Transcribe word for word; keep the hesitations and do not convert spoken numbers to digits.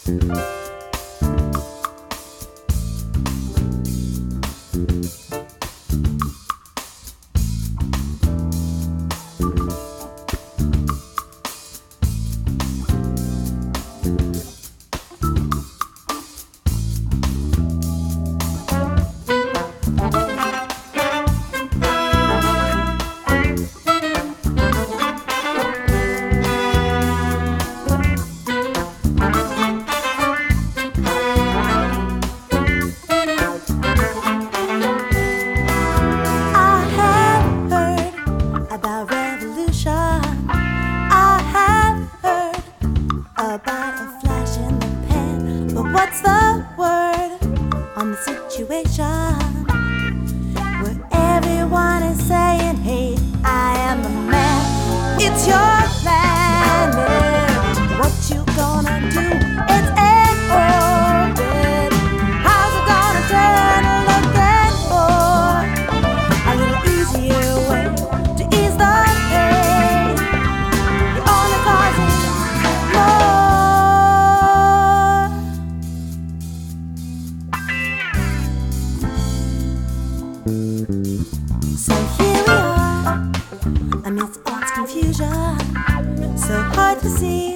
About a flash in the pan, but what's the word on the situation where everyone is saying, hey, I am the man? It's your planet. What you gonna do? It's an orbit. How's it gonna turn? Looking for a little easier way to ease the pain. You're only causing more. So here we are, amidst all confusion, so hard to see.